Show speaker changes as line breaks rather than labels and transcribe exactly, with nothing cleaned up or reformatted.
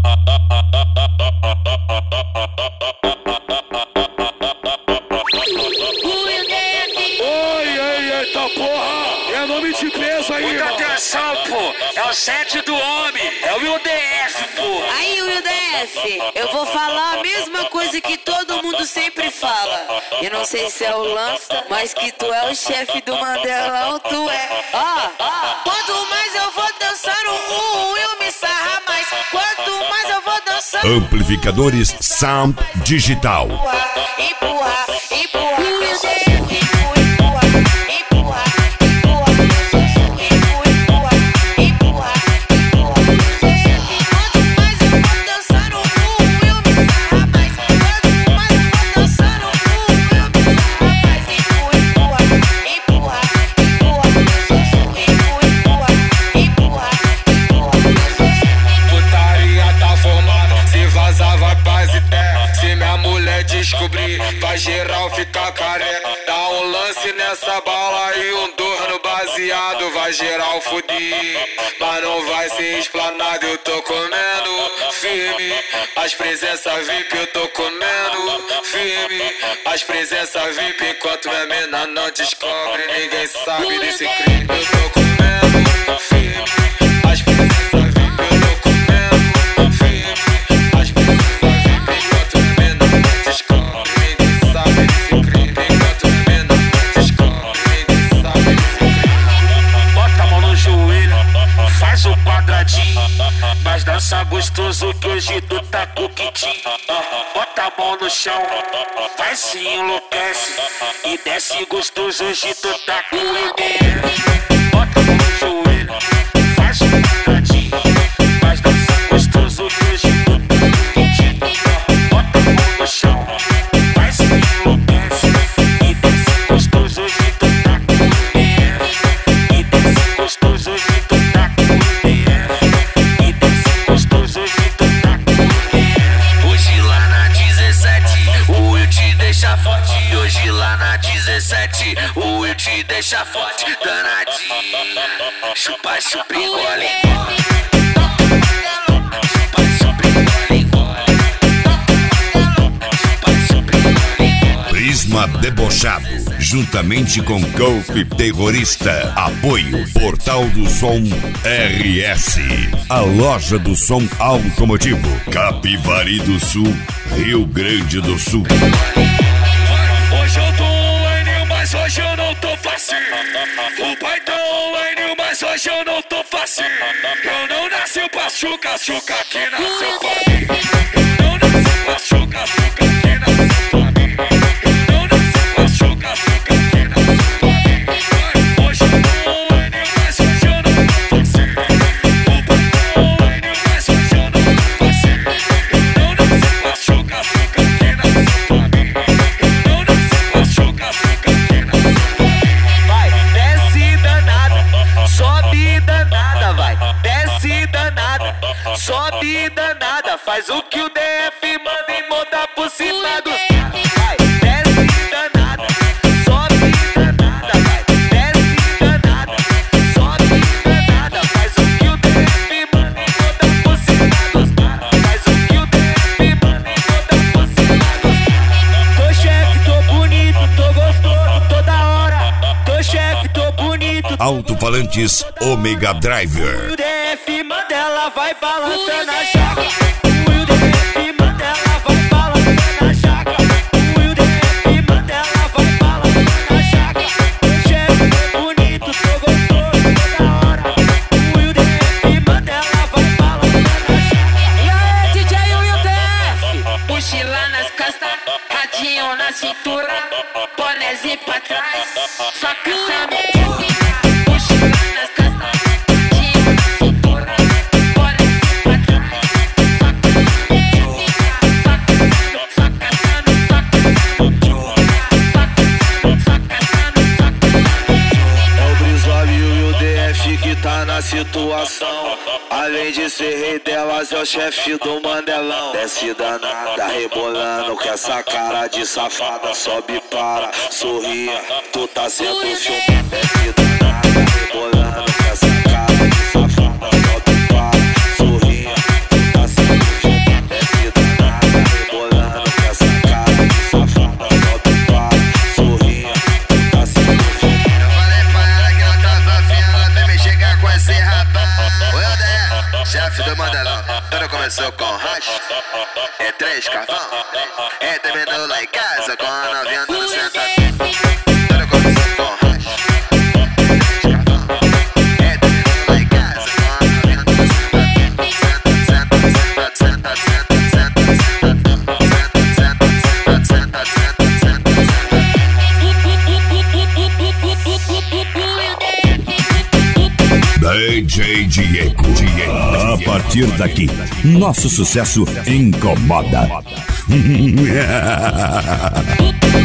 Nome de peso aí,
muita atenção, pô. É o sete do homem. É o Will D F, pô.
Aí, Will D F, eu vou falar a mesma coisa que todo mundo sempre fala. Eu não sei se é o Lança, mas que tu é o chefe do Mandelão, tu é. Ó, ó. Quanto mais eu vou dançando, o Will me sarra mais. Quanto mais eu vou dançando.
Amplificadores Sound Digital.
Empurra, empurra, empurra. Will D F.
Descobrir, pra geral ficar careca. Dá um lance nessa bala e um dor no baseado. Vai geral fudir, mas não vai ser explanado. Eu tô comendo firme, as presenças V I P eu tô comendo firme, as presenças V I P. Enquanto minha mina não descobre, ninguém sabe desse crime. Eu tô comendo firme, as presenças V I P eu tô comendo firme, as presenças V I P. Enquanto minha mina não descobre, mas dança gostoso que hoje tu tá com quitinho. Bota a mão no chão, vai se enlouquece e desce gostoso, hoje tu tá com o D F. Bota a mão no joelho, faz um quadradinho, mas dança gostoso que hoje tu tá com quitinho. Bota a mão no chão, vai se enlouquece e desce gostoso, hoje tu tá com o D F. E desce gostoso, hoje tu tá com o D F. Hoje lá na dezessete, o Will te deixa forte. Hoje lá na dezessete, o Will te deixa forte. Danadinha, chupa, chupa, engole. Chupa, chupa, engole, engole. Chupa, chupa, engole, engole.
Prisma Debochado, juntamente com Golf Terrorista. Apoio Portal do Som R S, a loja do som automotivo, Capivari do Sul, Rio Grande do Sul.
Hoje eu tô online, mas hoje eu não tô fácil. O pai tá online, mas hoje eu não tô fácil. Eu não nasci pra chuca, chuca que nasceu pra mim. Eu não nasci pra chuca, chuca que nasceu pra mim. Eu não nasci pra chuca, chuca que nasceu pra mim. Hoje eu tô online, mas hoje eu não tô fácil. O pai tá online, mas hoje eu não tô fácil. Eu não nasci pra chuca, chuca que nasceu pra mim. Eu não nasci pra chuca, chuca que nasceu pra mim.
Vai, desce danada, sobe danada, vai, desce danada, sobe danada, faz o que o D F manda e monta por cima dos caras. Vai, desce danada, sobe danada, vai, desce danada, sobe danada, faz o que o D F manda e monta por cima dos caras. Faz o que o D F manda e monta por cima dos caras. Tô chefe, tô bonito, tô gostoso toda hora. Tô chefe, tô bonito.
Alto-falantes Omega Driver.
O D F Mandela vai balançando a jaca. O D F Mandela vai balançando a jaca. O D F Mandela vai balançando a jaca. Tô chefe, tô bonito, tô gostoso toda hora. O D F Mandela vai balançando a jaca.
E aí, D J Will D F, mochila nas costas, radinho na cintura, bonézinho pra trás, só caçamento. Mochila nas costas, radinho na cintura, bonézinho pra trás, só caçamento. Só caçando, só caçando, só caçando, só caçando, só caçando, só caçando.
É o Brizola e o D F que tá na situação. Além de ser rei delas, é o chefe do Mandelão. Desce danada, rebolando com essa cara de safada. Sobe para, sorria, tu tá sendo filmado. Desce danada, rebolando com essa cara de safada. Sobe para, sorria, tu tá sendo filmado.
modelão, tudo começou com racha. É três carvão, é terminou lá em casa com a novinha dando sentadinha. Tudo começou com racha. É três carvão, é terminou lá em casa com a novinha dando sentadinha. Senta, senta, senta, senta, senta, senta, senta, senta, senta,
D J Diego. A partir daqui, nosso sucesso incomoda.